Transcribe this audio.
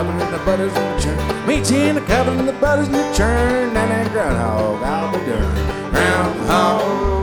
cabin and the butters and the churn. Me tea in the cabin and the butters and the churn. And that groundhog I'll be doing. Groundhog.